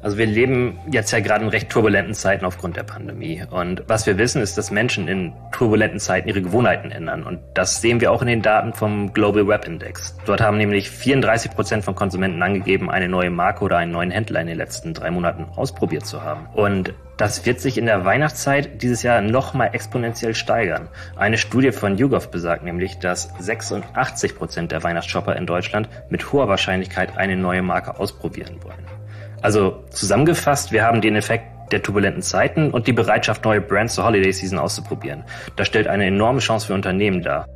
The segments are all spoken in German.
Also wir leben jetzt ja gerade in recht turbulenten Zeiten aufgrund der Pandemie. Und was wir wissen, ist, dass Menschen in turbulenten Zeiten ihre Gewohnheiten ändern. Und das sehen wir auch in den Daten vom Global Web Index. Dort haben nämlich 34% von Konsumenten angegeben, eine neue Marke oder einen neuen Händler in den letzten 3 Monaten ausprobiert zu haben. Und das wird sich in der Weihnachtszeit dieses Jahr nochmal exponentiell steigern. Eine Studie von YouGov besagt nämlich, dass 86% der Weihnachtsshopper in Deutschland mit hoher Wahrscheinlichkeit eine neue Marke ausprobieren wollen. Also zusammengefasst, wir haben den Effekt der turbulenten Zeiten und die Bereitschaft, neue Brands zur Holiday Season auszuprobieren. Das stellt eine enorme Chance für Unternehmen dar.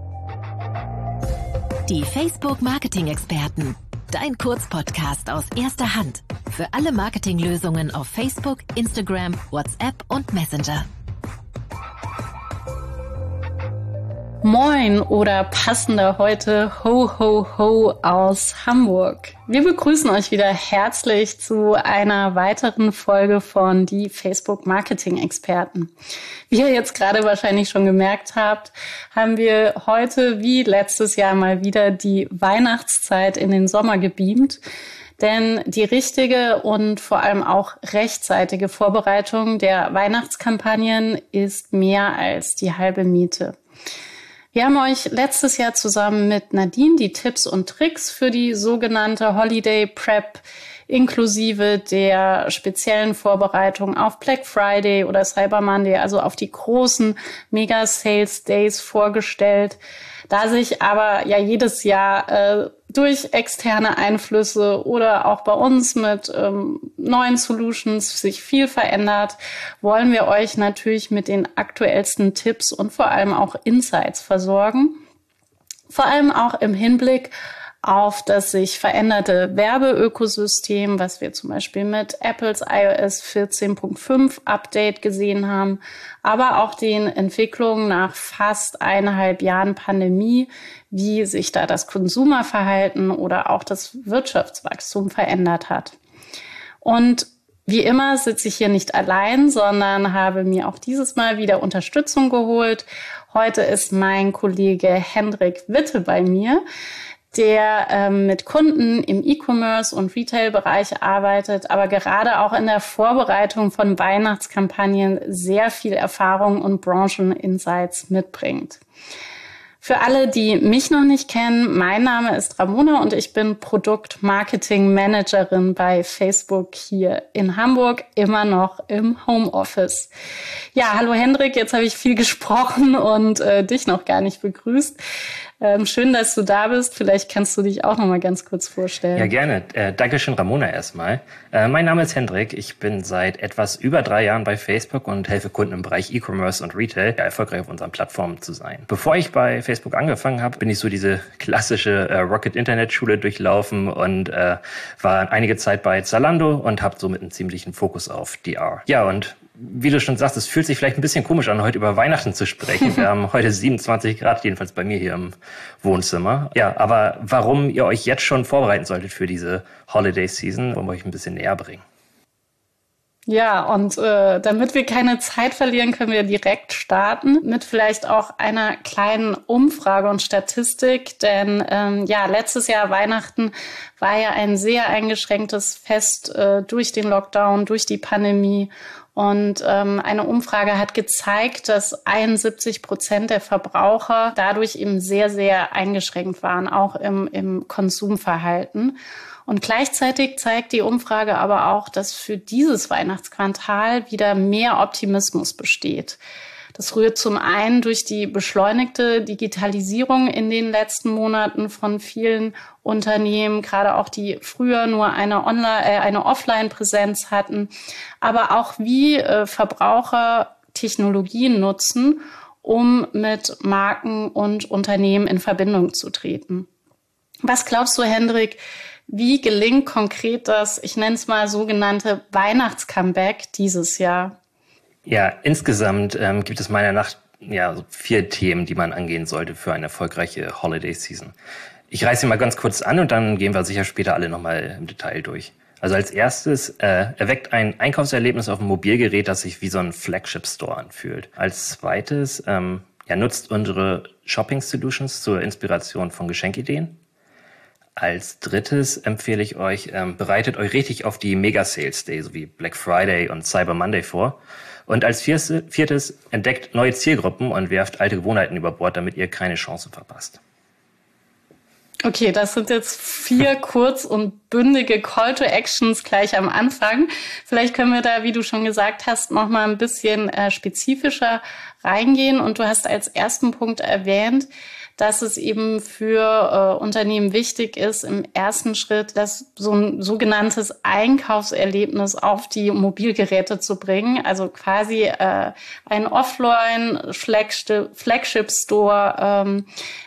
Die Facebook-Marketing-Experten. Dein Kurzpodcast aus erster Hand. Für alle Marketinglösungen auf Facebook, Instagram, WhatsApp und Messenger. Moin oder passender heute Ho Ho Ho aus Hamburg. Wir begrüßen euch wieder herzlich zu einer weiteren Folge von die Facebook Marketing Experten. Wie ihr jetzt gerade wahrscheinlich schon gemerkt habt, haben wir heute wie letztes Jahr mal wieder die Weihnachtszeit in den Sommer gebeamt. Denn die richtige und vor allem auch rechtzeitige Vorbereitung der Weihnachtskampagnen ist mehr als die halbe Miete. Wir haben euch letztes Jahr zusammen mit Nadine die Tipps und Tricks für die sogenannte Holiday Prep inklusive der speziellen Vorbereitung auf Black Friday oder Cyber Monday, also auf die großen Mega Sales Days vorgestellt. Da sich aber ja jedes Jahr durch externe Einflüsse oder auch bei uns mit neuen Solutions sich viel verändert, wollen wir euch natürlich mit den aktuellsten Tipps und vor allem auch Insights versorgen. Vor allem auch im Hinblick auf das sich veränderte Werbeökosystem, was wir zum Beispiel mit Apples iOS 14.5 Update gesehen haben, aber auch den Entwicklungen nach fast 1,5 Jahren Pandemie, wie sich da das Konsumerverhalten oder auch das Wirtschaftswachstum verändert hat. Und wie immer sitze ich hier nicht allein, sondern habe mir auch dieses Mal wieder Unterstützung geholt. Heute ist mein Kollege Hendrik Witte bei mir, der mit Kunden im E-Commerce und Retail-Bereich arbeitet, aber gerade auch in der Vorbereitung von Weihnachtskampagnen sehr viel Erfahrung und Brancheninsights mitbringt. Für alle, die mich noch nicht kennen, mein Name ist Ramona und ich bin Produkt-Marketing-Managerin bei Facebook hier in Hamburg, immer noch im Homeoffice. Ja, hallo Hendrik, jetzt habe ich viel gesprochen und dich noch gar nicht begrüßt. Schön, dass du da bist. Vielleicht kannst du dich auch noch mal ganz kurz vorstellen. Ja, gerne. Dankeschön, Ramona, erstmal. Mein Name ist Hendrik. Ich bin seit etwas über 3 Jahren bei Facebook und helfe Kunden im Bereich E-Commerce und Retail, erfolgreich auf unseren Plattformen zu sein. Bevor ich bei Facebook angefangen habe, bin ich so diese klassische Rocket-Internet-Schule durchlaufen und war einige Zeit bei Zalando und habe somit einen ziemlichen Fokus auf DR. Ja, und wie du schon sagst, es fühlt sich vielleicht ein bisschen komisch an, heute über Weihnachten zu sprechen. Wir haben heute 27 Grad, jedenfalls bei mir hier im Wohnzimmer. Ja, aber warum ihr euch jetzt schon vorbereiten solltet für diese Holiday Season, wollen wir euch ein bisschen näher bringen. Ja, und damit wir keine Zeit verlieren, können wir direkt starten mit vielleicht auch einer kleinen Umfrage und Statistik. Denn letztes Jahr Weihnachten war ja ein sehr eingeschränktes Fest durch den Lockdown, durch die Pandemie. Und eine Umfrage hat gezeigt, dass 71% der Verbraucher dadurch eben sehr, sehr eingeschränkt waren, auch im Konsumverhalten. Und gleichzeitig zeigt die Umfrage aber auch, dass für dieses Weihnachtsquartal wieder mehr Optimismus besteht. Das rührt zum einen durch die beschleunigte Digitalisierung in den letzten Monaten von vielen Unternehmen, gerade auch die früher nur eine Offline-Präsenz hatten, aber auch wie Verbraucher Technologien nutzen, um mit Marken und Unternehmen in Verbindung zu treten. Was glaubst du, Hendrik, wie gelingt konkret das, ich nenne es mal sogenannte Weihnachtscomeback dieses Jahr? Ja, insgesamt gibt es meiner Nacht so 4 Themen, die man angehen sollte für eine erfolgreiche Holiday Season. Ich reiße sie mal ganz kurz an und dann gehen wir sicher später alle nochmal im Detail durch. Also als erstes erweckt ein Einkaufserlebnis auf dem Mobilgerät, das sich wie so ein Flagship-Store anfühlt. Als zweites nutzt unsere Shopping-Solutions zur Inspiration von Geschenkideen. Als drittes empfehle ich euch, bereitet euch richtig auf die Mega-Sales Day, sowie Black Friday und Cyber Monday vor. Und als viertes, entdeckt neue Zielgruppen und werft alte Gewohnheiten über Bord, damit ihr keine Chancen verpasst. Okay, das sind jetzt 4 kurz und bündige Call to Actions gleich am Anfang. Vielleicht können wir da, wie du schon gesagt hast, noch mal ein bisschen spezifischer reingehen. Und du hast als ersten Punkt erwähnt, dass es eben für Unternehmen wichtig ist, im ersten Schritt so ein sogenanntes Einkaufserlebnis auf die Mobilgeräte zu bringen. Also quasi ein Offline-Flagship-Store,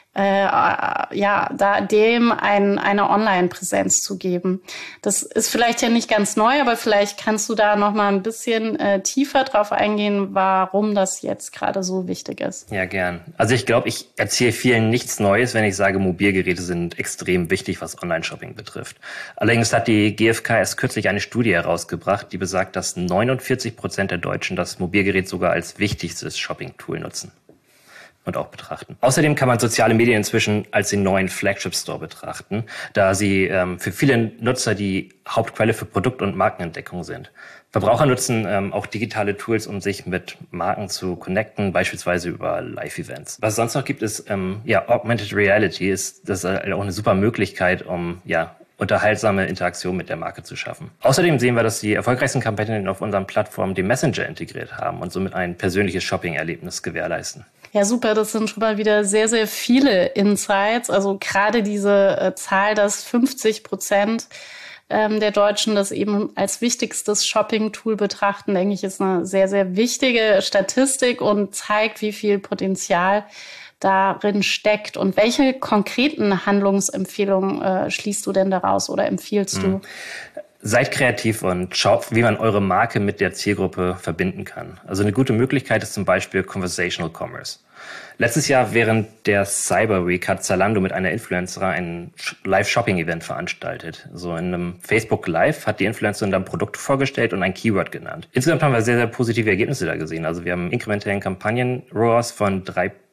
dem eine Online-Präsenz zu geben. Das ist vielleicht ja nicht ganz neu, aber vielleicht kannst du da noch mal ein bisschen tiefer drauf eingehen, warum das jetzt gerade so wichtig ist. Ja, gern. Also ich glaube, ich erzähle vielen nichts Neues, wenn ich sage, Mobilgeräte sind extrem wichtig, was Online-Shopping betrifft. Allerdings hat die GfK erst kürzlich eine Studie herausgebracht, die besagt, dass 49% der Deutschen das Mobilgerät sogar als wichtigstes Shopping-Tool nutzen und auch betrachten. Außerdem kann man soziale Medien inzwischen als den neuen Flagship Store betrachten, da sie für viele Nutzer die Hauptquelle für Produkt- und Markenentdeckung sind. Verbraucher nutzen auch digitale Tools, um sich mit Marken zu connecten, beispielsweise über Live-Events. Was es sonst noch gibt, ist Augmented Reality. Das ist auch eine super Möglichkeit, um unterhaltsame Interaktion mit der Marke zu schaffen. Außerdem sehen wir, dass die erfolgreichsten Kampagnen auf unseren Plattformen den Messenger integriert haben und somit ein persönliches Shopping-Erlebnis gewährleisten. Ja, super. Das sind schon mal wieder sehr, sehr viele Insights. Also gerade diese Zahl, dass 50% der Deutschen das eben als wichtigstes Shopping-Tool betrachten, denke ich, ist eine sehr, sehr wichtige Statistik und zeigt, wie viel Potenzial darin steckt. Und welche konkreten Handlungsempfehlungen schließt du denn daraus oder empfiehlst du? Seid kreativ und schaut, wie man eure Marke mit der Zielgruppe verbinden kann. Also eine gute Möglichkeit ist zum Beispiel Conversational Commerce. Letztes Jahr während der Cyber Week hat Zalando mit einer Influencerin ein Live-Shopping-Event veranstaltet. So in einem Facebook Live hat die Influencerin dann Produkte vorgestellt und ein Keyword genannt. Insgesamt haben wir sehr, sehr positive Ergebnisse da gesehen. Also wir haben inkrementellen Kampagnen-ROAS von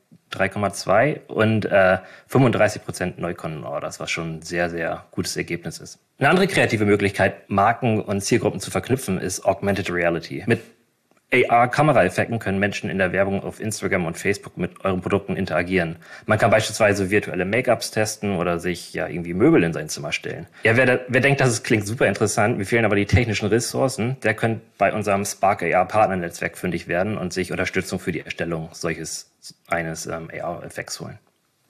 3,2 und 35% Neukundenorders, was schon ein sehr, sehr gutes Ergebnis ist. Eine andere kreative Möglichkeit, Marken und Zielgruppen zu verknüpfen, ist Augmented Reality. Mit AR-Kameraeffekten können Menschen in der Werbung auf Instagram und Facebook mit euren Produkten interagieren. Man kann beispielsweise virtuelle Make-ups testen oder sich irgendwie Möbel in sein Zimmer stellen. Ja, wer denkt, das klingt super interessant, mir fehlen aber die technischen Ressourcen, der könnte bei unserem Spark AR-Partnernetzwerk fündig werden und sich Unterstützung für die Erstellung eines AR-Effekts holen.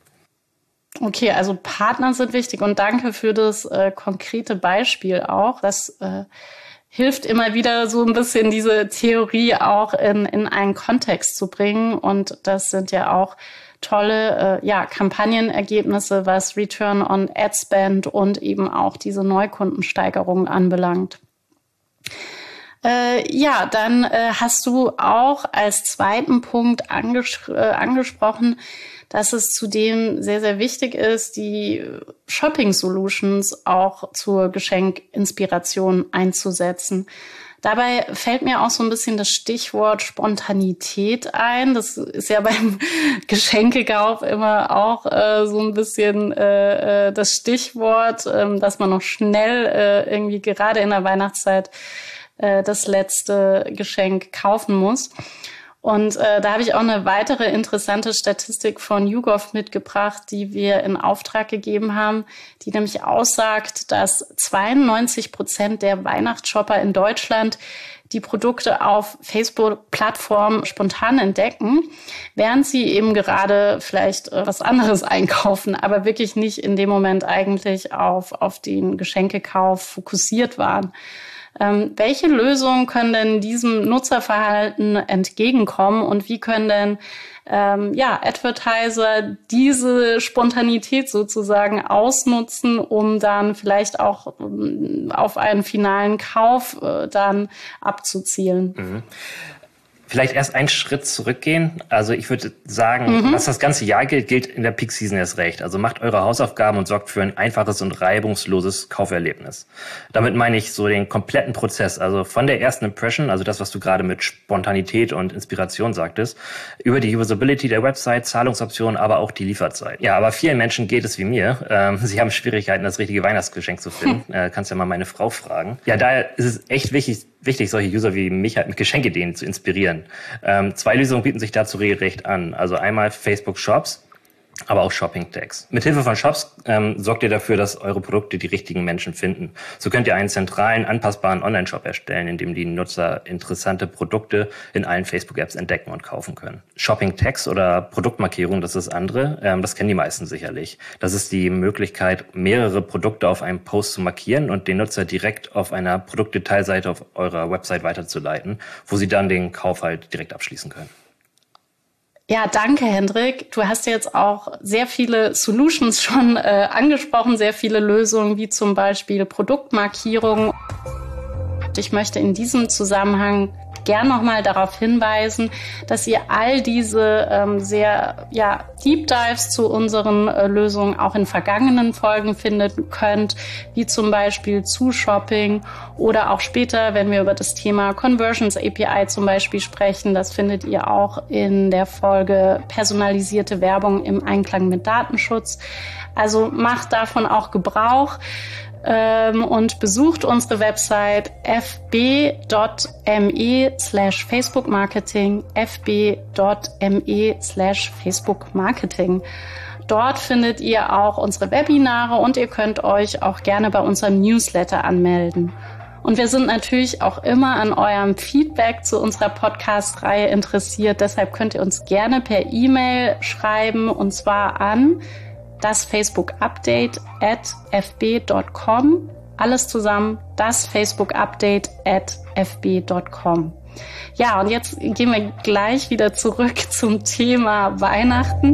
Okay, also Partner sind wichtig und danke für das konkrete Beispiel auch. Das hilft immer wieder so ein bisschen diese Theorie auch in einen Kontext zu bringen. Und das sind ja auch tolle Kampagnenergebnisse, was Return on Ad Spend und eben auch diese Neukundensteigerung anbelangt. Dann hast du auch als zweiten Punkt angesprochen, dass es zudem sehr, sehr wichtig ist, die Shopping-Solutions auch zur Geschenkinspiration einzusetzen. Dabei fällt mir auch so ein bisschen das Stichwort Spontanität ein. Das ist ja beim Geschenkekauf immer auch so ein bisschen das Stichwort, dass man noch schnell irgendwie gerade in der Weihnachtszeit das letzte Geschenk kaufen muss. Und da habe ich auch eine weitere interessante Statistik von YouGov mitgebracht, die wir in Auftrag gegeben haben, die nämlich aussagt, dass 92% der Weihnachtsshopper in Deutschland die Produkte auf Facebook-Plattformen spontan entdecken, während sie eben gerade vielleicht was anderes einkaufen, aber wirklich nicht in dem Moment eigentlich auf den Geschenkekauf fokussiert waren. Welche Lösungen können denn diesem Nutzerverhalten entgegenkommen und wie können denn Advertiser diese Spontanität sozusagen ausnutzen, um dann vielleicht auch auf einen finalen Kauf dann abzuzielen? Vielleicht erst einen Schritt zurückgehen. Also ich würde sagen, was das ganze Jahr gilt in der Peak Season erst recht. Also macht eure Hausaufgaben und sorgt für ein einfaches und reibungsloses Kauferlebnis. Damit meine ich so den kompletten Prozess, also von der ersten Impression, also das, was du gerade mit Spontanität und Inspiration sagtest, über die Usability der Website, Zahlungsoptionen, aber auch die Lieferzeit. Ja, aber vielen Menschen geht es wie mir. Sie haben Schwierigkeiten, das richtige Weihnachtsgeschenk zu finden. Kannst ja mal meine Frau fragen. Ja, daher ist es echt wichtig, solche User wie mich halt mit Geschenkeideen zu inspirieren. 2 Lösungen bieten sich dazu regelrecht an. Also einmal Facebook Shops, aber auch Shopping Tags. Mithilfe von Shops sorgt ihr dafür, dass eure Produkte die richtigen Menschen finden. So könnt ihr einen zentralen, anpassbaren Online-Shop erstellen, in dem die Nutzer interessante Produkte in allen Facebook-Apps entdecken und kaufen können. Shopping Tags oder Produktmarkierung, das ist das andere. Das kennen die meisten sicherlich. Das ist die Möglichkeit, mehrere Produkte auf einem Post zu markieren und den Nutzer direkt auf einer Produktdetailseite auf eurer Website weiterzuleiten, wo sie dann den Kauf halt direkt abschließen können. Ja, danke, Hendrik. Du hast jetzt auch sehr viele Solutions schon angesprochen, sehr viele Lösungen, wie zum Beispiel Produktmarkierung. Ich möchte in diesem Zusammenhang gern nochmal darauf hinweisen, dass ihr all diese sehr Deep Dives zu unseren Lösungen auch in vergangenen Folgen finden könnt, wie zum Beispiel zu Shopping oder auch später, wenn wir über das Thema Conversions API zum Beispiel sprechen. Das findet ihr auch in der Folge personalisierte Werbung im Einklang mit Datenschutz. Also macht davon auch Gebrauch. Und besucht unsere Website fb.me/Facebook-Marketing, fb.me/Facebook-Marketing. Dort findet ihr auch unsere Webinare und ihr könnt euch auch gerne bei unserem Newsletter anmelden. Und wir sind natürlich auch immer an eurem Feedback zu unserer Podcast-Reihe interessiert. Deshalb könnt ihr uns gerne per E-Mail schreiben, und zwar an das Facebook-Update@fb.com. Alles zusammen, das Facebook-Update@fb.com. Ja, und jetzt gehen wir gleich wieder zurück zum Thema Weihnachten.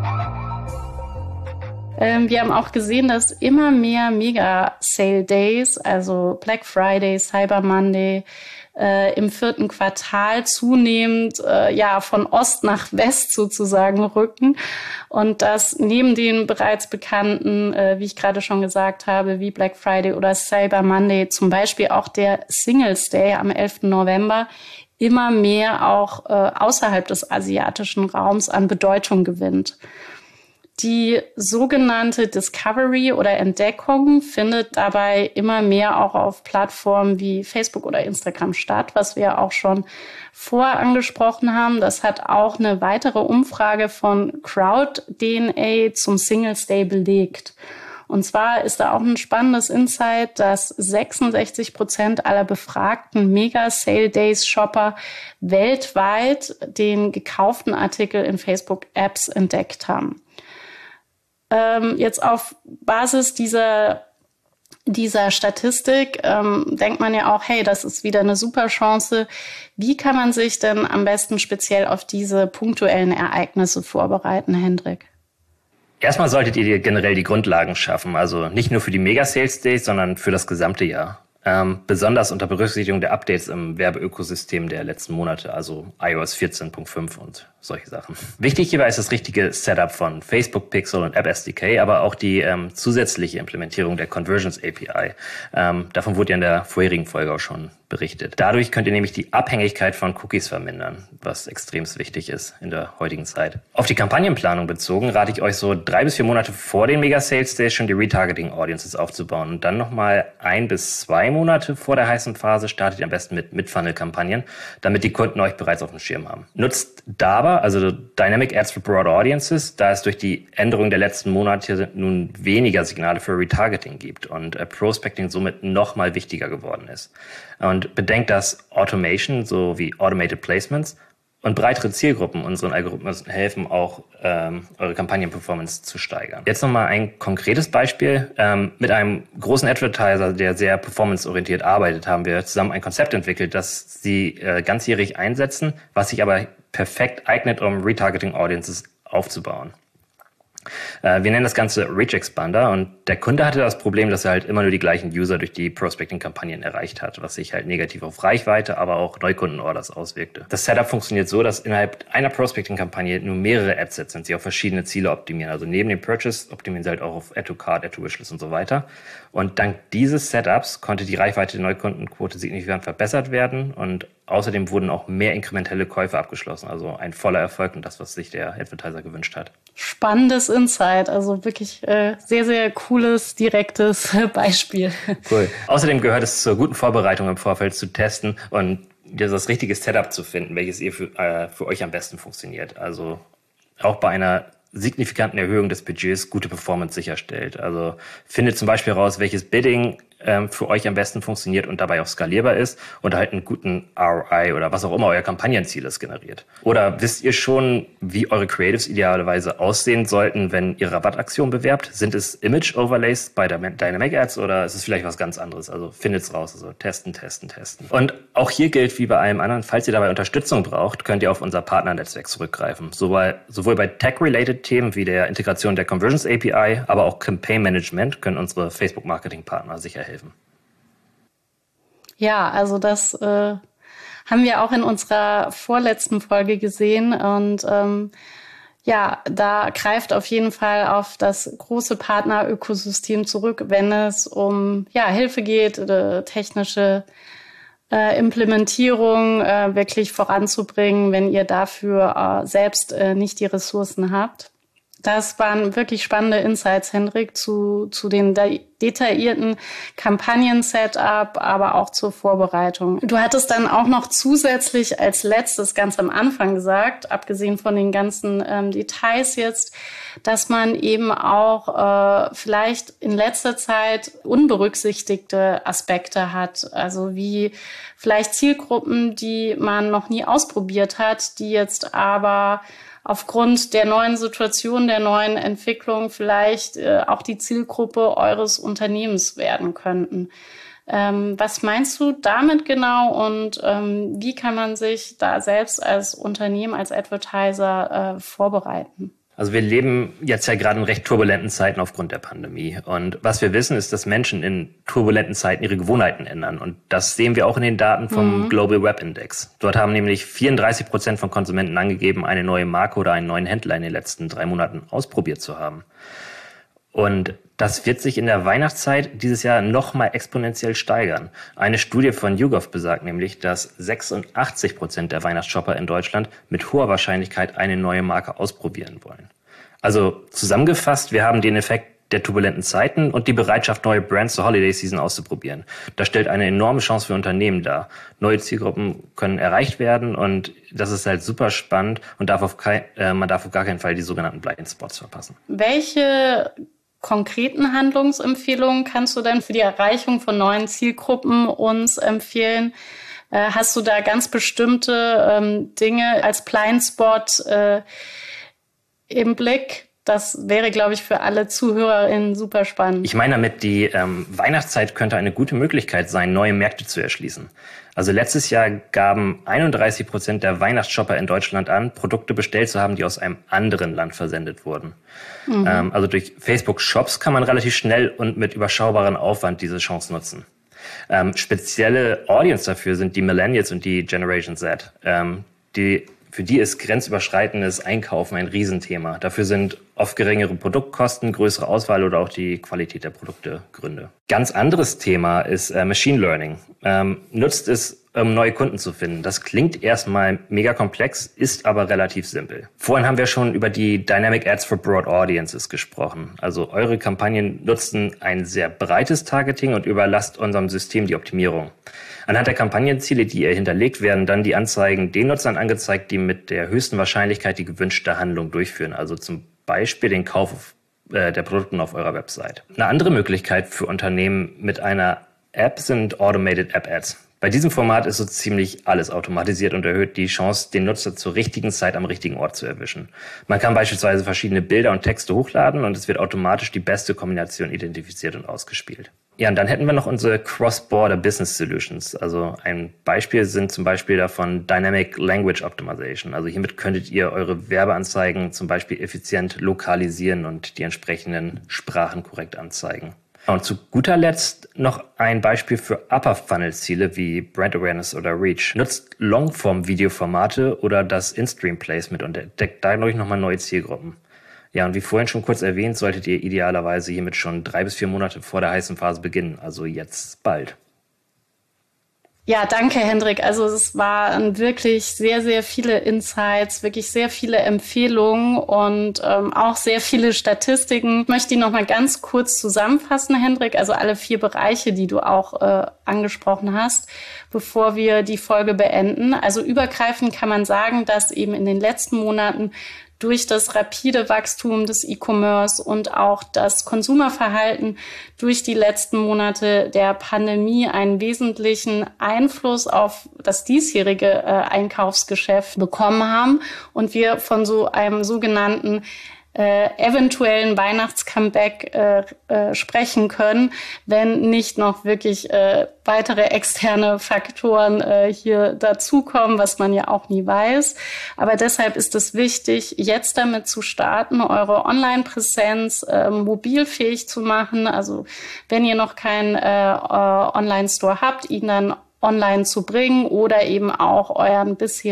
Wir haben auch gesehen, dass immer mehr Mega-Sale-Days, also Black Friday, Cyber Monday, im 4. Quartal zunehmend von Ost nach West sozusagen rücken. Und das neben den bereits bekannten, wie ich gerade schon gesagt habe, wie Black Friday oder Cyber Monday, zum Beispiel auch der Singles Day am 11. November, immer mehr auch außerhalb des asiatischen Raums an Bedeutung gewinnt. Die sogenannte Discovery oder Entdeckung findet dabei immer mehr auch auf Plattformen wie Facebook oder Instagram statt, was wir auch schon vorher angesprochen haben. Das hat auch eine weitere Umfrage von CrowdDNA zum Singles Day belegt. Und zwar ist da auch ein spannendes Insight, dass 66% aller befragten Mega-Sale-Days-Shopper weltweit den gekauften Artikel in Facebook-Apps entdeckt haben. Jetzt auf Basis dieser Statistik denkt man ja auch, hey, das ist wieder eine super Chance. Wie kann man sich denn am besten speziell auf diese punktuellen Ereignisse vorbereiten, Hendrik? Erstmal solltet ihr generell die Grundlagen schaffen, also nicht nur für die Mega-Sales-Days, sondern für das gesamte Jahr. Besonders unter Berücksichtigung der Updates im Werbeökosystem der letzten Monate, also iOS 14.5 und solche Sachen. Wichtig hierbei ist das richtige Setup von Facebook Pixel und App SDK, aber auch die zusätzliche Implementierung der Conversions API. Davon wurde ja in der vorherigen Folge auch schon berichtet. Dadurch könnt ihr nämlich die Abhängigkeit von Cookies vermindern, was extrem wichtig ist in der heutigen Zeit. Auf die Kampagnenplanung bezogen rate ich euch so 3 bis 4 Monate vor den Mega Sales Days schon die Retargeting Audiences aufzubauen und dann nochmal 1 bis 2 Monate vor der heißen Phase startet ihr am besten mit Mid-Funnel-Kampagnen, damit die Kunden euch bereits auf dem Schirm haben. Nutzt DABA, also Dynamic Ads for Broad Audiences, da es durch die Änderung der letzten Monate nun weniger Signale für Retargeting gibt und Prospecting somit nochmal wichtiger geworden ist. Und bedenkt, dass Automation sowie Automated Placements und breitere Zielgruppen unseren Algorithmen helfen, auch eure Kampagnenperformance zu steigern. Jetzt nochmal ein konkretes Beispiel. Mit einem großen Advertiser, der sehr performanceorientiert arbeitet, haben wir zusammen ein Konzept entwickelt, das sie ganzjährig einsetzen, was sich aber perfekt eignet, um Retargeting Audiences aufzubauen. Wir nennen das Ganze Reach Expander und der Kunde hatte das Problem, dass er halt immer nur die gleichen User durch die Prospecting-Kampagnen erreicht hat, was sich halt negativ auf Reichweite, aber auch Neukundenorders auswirkte. Das Setup funktioniert so, dass innerhalb einer Prospecting-Kampagne nur mehrere Adsets sind, die auf verschiedene Ziele optimieren. Also neben dem Purchase optimieren sie halt auch auf Add-to-Cart, Add-to-Wishlist und so weiter. Und dank dieses Setups konnte die Reichweite der Neukundenquote signifikant verbessert werden und außerdem wurden auch mehr inkrementelle Käufe abgeschlossen. Also ein voller Erfolg und das, was sich der Advertiser gewünscht hat. Spannendes Insight, also wirklich sehr, sehr cooles, direktes Beispiel. Cool. Außerdem gehört es zur guten Vorbereitung im Vorfeld zu testen und das richtige Setup zu finden, welches ihr für euch am besten funktioniert. Also auch bei einer signifikanten Erhöhung des Budgets gute Performance sicherstellt. Also findet zum Beispiel heraus, welches Bidding für euch am besten funktioniert und dabei auch skalierbar ist und halt einen guten ROI oder was auch immer euer Kampagnenziel ist generiert. Oder wisst ihr schon, wie eure Creatives idealerweise aussehen sollten, wenn ihr Rabattaktionen bewerbt? Sind es Image-Overlays bei der Dynamic Ads oder ist es vielleicht was ganz anderes? Also findet's raus, also testen. Und auch hier gilt wie bei allem anderen, falls ihr dabei Unterstützung braucht, könnt ihr auf unser Partnernetzwerk zurückgreifen. Sowohl bei Tech-related Themen wie der Integration der Conversions API, aber auch Campaign Management können unsere Facebook-Marketing-Partner sicher helfen. Ja, also das haben wir auch in unserer vorletzten Folge gesehen und da greift auf jeden Fall auf das große Partnerökosystem zurück, wenn es um Hilfe geht, technische Implementierung wirklich voranzubringen, wenn ihr dafür selbst nicht die Ressourcen habt. Das waren wirklich spannende Insights, Hendrik, zu den detaillierten Kampagnen-Setup, aber auch zur Vorbereitung. Du hattest dann auch noch zusätzlich als letztes ganz am Anfang gesagt, abgesehen von den ganzen Details jetzt, dass man eben auch vielleicht in letzter Zeit unberücksichtigte Aspekte hat, also wie vielleicht Zielgruppen, die man noch nie ausprobiert hat, die jetzt aber aufgrund der neuen Situation, der neuen Entwicklung vielleicht auch die Zielgruppe eures Unternehmens werden könnten. Was meinst du damit genau und wie kann man sich da selbst als Unternehmen, als Advertiser vorbereiten? Also wir leben jetzt ja gerade in recht turbulenten Zeiten aufgrund der Pandemie. Und was wir wissen, ist, dass Menschen in turbulenten Zeiten ihre Gewohnheiten ändern. Und das sehen wir auch in den Daten vom Global Web Index. Dort haben nämlich 34% von Konsumenten angegeben, eine neue Marke oder einen neuen Händler in den letzten 3 Monaten ausprobiert zu haben. Und das wird sich in der Weihnachtszeit dieses Jahr nochmal exponentiell steigern. Eine Studie von YouGov besagt nämlich, dass 86% der Weihnachtsshopper in Deutschland mit hoher Wahrscheinlichkeit eine neue Marke ausprobieren wollen. Also zusammengefasst, wir haben den Effekt der turbulenten Zeiten und die Bereitschaft, neue Brands zur Holiday Season auszuprobieren. Das stellt eine enorme Chance für Unternehmen dar. Neue Zielgruppen können erreicht werden und das ist halt super spannend und man darf auf gar keinen Fall die sogenannten Blind Spots verpassen. Welche konkreten Handlungsempfehlungen kannst du denn für die Erreichung von neuen Zielgruppen uns empfehlen? Hast du da ganz bestimmte Dinge als Blindspot im Blick? Das wäre, glaube ich, für alle ZuhörerInnen super spannend. Ich meine damit, die Weihnachtszeit könnte eine gute Möglichkeit sein, neue Märkte zu erschließen. Also letztes Jahr gaben 31% der Weihnachtsshopper in Deutschland an, Produkte bestellt zu haben, die aus einem anderen Land versendet wurden. Also durch Facebook Shops kann man relativ schnell und mit überschaubarem Aufwand diese Chance nutzen. Spezielle Audience dafür sind die Millennials und die Generation Z. Für die ist grenzüberschreitendes Einkaufen ein Riesenthema. Dafür sind oft geringere Produktkosten, größere Auswahl oder auch die Qualität der Produkte Gründe. Ganz anderes Thema ist Machine Learning. Nutzt es, um neue Kunden zu finden. Das klingt erstmal mega komplex, ist aber relativ simpel. Vorhin haben wir schon über die Dynamic Ads for Broad Audiences gesprochen. Also eure Kampagnen nutzen ein sehr breites Targeting und überlasst unserem System die Optimierung. Anhand der Kampagnenziele, die ihr hinterlegt, werden dann die Anzeigen den Nutzern angezeigt, die mit der höchsten Wahrscheinlichkeit die gewünschte Handlung durchführen. Also zum Beispiel den Kauf der Produkte auf eurer Website. Eine andere Möglichkeit für Unternehmen mit einer App sind Automated App Ads. Bei diesem Format ist so ziemlich alles automatisiert und erhöht die Chance, den Nutzer zur richtigen Zeit am richtigen Ort zu erwischen. Man kann beispielsweise verschiedene Bilder und Texte hochladen und es wird automatisch die beste Kombination identifiziert und ausgespielt. Ja, und dann hätten wir noch unsere Cross-Border Business Solutions. Also ein Beispiel sind zum Beispiel davon Dynamic Language Optimization. Also hiermit könntet ihr eure Werbeanzeigen zum Beispiel effizient lokalisieren und die entsprechenden Sprachen korrekt anzeigen. Und zu guter Letzt noch ein Beispiel für Upper-Funnel-Ziele wie Brand Awareness oder Reach. Nutzt Longform-Videoformate oder das In-Stream-Placement und entdeckt dadurch nochmal neue Zielgruppen. Ja, und wie vorhin schon kurz erwähnt, solltet ihr idealerweise hiermit schon 3 bis 4 Monate vor der heißen Phase beginnen, also jetzt bald. Ja, danke, Hendrik. Also es waren wirklich sehr, sehr viele Insights, wirklich sehr viele Empfehlungen und auch sehr viele Statistiken. Ich möchte die nochmal ganz kurz zusammenfassen, Hendrik. Also alle 4 Bereiche, die du auch angesprochen hast, bevor wir die Folge beenden. Also übergreifend kann man sagen, dass eben in den letzten Monaten durch das rapide Wachstum des E-Commerce und auch das Konsumerverhalten durch die letzten Monate der Pandemie einen wesentlichen Einfluss auf das diesjährige Einkaufsgeschäft bekommen haben und wir von so einem sogenannten eventuellen Weihnachtscomeback sprechen können, wenn nicht noch wirklich weitere externe Faktoren hier dazukommen, was man ja auch nie weiß. Aber deshalb ist es wichtig, jetzt damit zu starten, eure Online-Präsenz mobilfähig zu machen. Also wenn ihr noch keinen Online-Store habt, ihn dann online zu bringen oder eben auch eure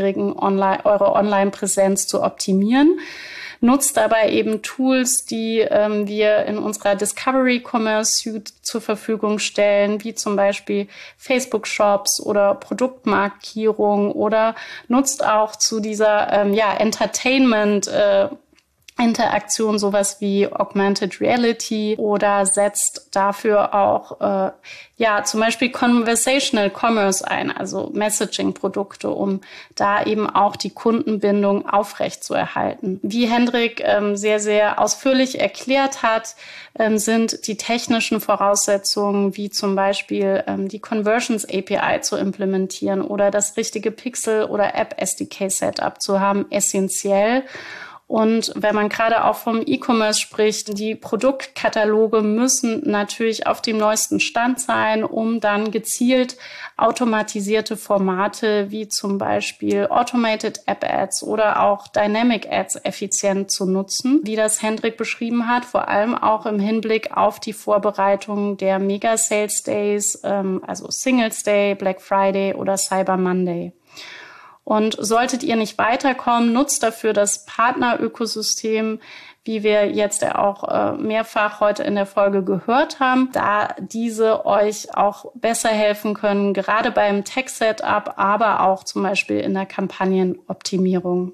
Online-Präsenz zu optimieren. Nutzt dabei eben Tools, die wir in unserer Discovery Commerce Suite zur Verfügung stellen, wie zum Beispiel Facebook Shops oder Produktmarkierung oder nutzt auch zu dieser Entertainment Interaktion sowas wie Augmented Reality oder setzt dafür auch zum Beispiel Conversational Commerce ein, also Messaging-Produkte, um da eben auch die Kundenbindung aufrechtzuerhalten. Wie Hendrik sehr, sehr ausführlich erklärt hat, sind die technischen Voraussetzungen, wie zum Beispiel die Conversions API zu implementieren oder das richtige Pixel- oder App-SDK-Setup zu haben, essentiell. Und wenn man gerade auch vom E-Commerce spricht, die Produktkataloge müssen natürlich auf dem neuesten Stand sein, um dann gezielt automatisierte Formate wie zum Beispiel Automated App Ads oder auch Dynamic Ads effizient zu nutzen, wie das Hendrik beschrieben hat, vor allem auch im Hinblick auf die Vorbereitung der Mega Sales Days, also Singles Day, Black Friday oder Cyber Monday. Und solltet ihr nicht weiterkommen, nutzt dafür das Partnerökosystem, wie wir jetzt ja auch mehrfach heute in der Folge gehört haben, da diese euch auch besser helfen können, gerade beim Tech-Setup, aber auch zum Beispiel in der Kampagnenoptimierung.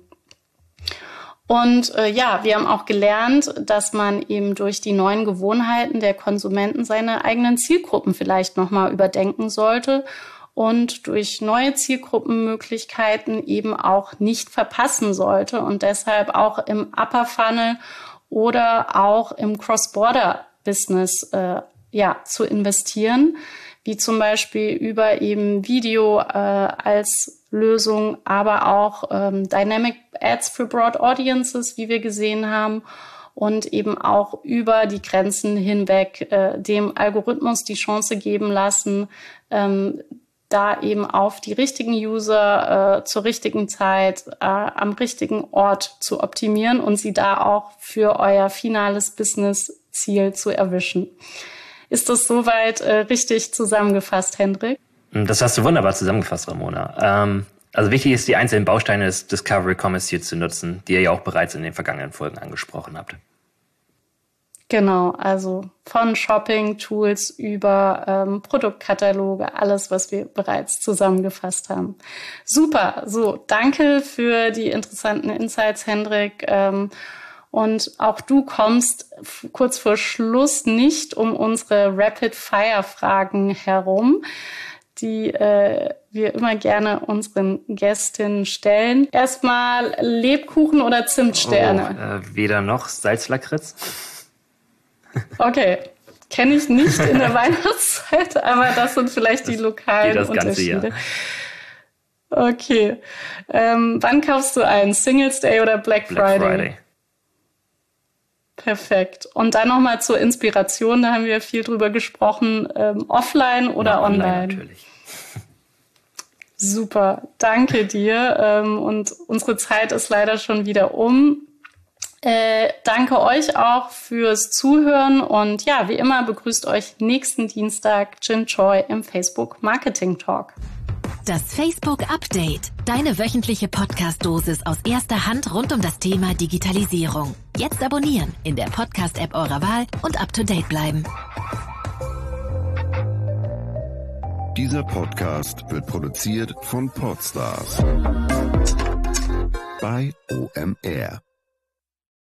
Und wir haben auch gelernt, dass man eben durch die neuen Gewohnheiten der Konsumenten seine eigenen Zielgruppen vielleicht nochmal überdenken sollte und durch neue Zielgruppenmöglichkeiten eben auch nicht verpassen sollte und deshalb auch im Upper Funnel oder auch im Cross-Border-Business zu investieren, wie zum Beispiel über eben Video als Lösung, aber auch Dynamic Ads für Broad Audiences, wie wir gesehen haben, und eben auch über die Grenzen hinweg dem Algorithmus die Chance geben lassen, da eben auf die richtigen User zur richtigen Zeit am richtigen Ort zu optimieren und sie da auch für euer finales Business-Ziel zu erwischen. Ist das soweit richtig zusammengefasst, Hendrik? Das hast du wunderbar zusammengefasst, Ramona. Also wichtig ist, die einzelnen Bausteine des Discovery Commerce Suite zu nutzen, die ihr ja auch bereits in den vergangenen Folgen angesprochen habt. Genau, also von Shopping-Tools über Produktkataloge, alles, was wir bereits zusammengefasst haben. Super, so, danke für die interessanten Insights, Hendrik. Und auch du kommst kurz vor Schluss nicht um unsere Rapid-Fire-Fragen herum, die wir immer gerne unseren Gästinnen stellen. Erstmal Lebkuchen oder Zimtsterne? Weder noch, Salzlakritz. Okay, kenne ich nicht in der Weihnachtszeit, aber das sind vielleicht die lokalen das Unterschiede. Jahr. Okay, wann kaufst du ein? Singles Day oder Black Friday? Perfekt. Und dann nochmal zur Inspiration, da haben wir viel drüber gesprochen, offline oder online? Online natürlich. Super, danke dir. Und unsere Zeit ist leider schon wieder um. Danke euch auch fürs Zuhören und ja, wie immer begrüßt euch nächsten Dienstag Jin Choi im Facebook Marketing Talk. Das Facebook Update. Deine wöchentliche Podcast-Dosis aus erster Hand rund um das Thema Digitalisierung. Jetzt abonnieren in der Podcast-App eurer Wahl und up to date bleiben. Dieser Podcast wird produziert von Podstars bei OMR.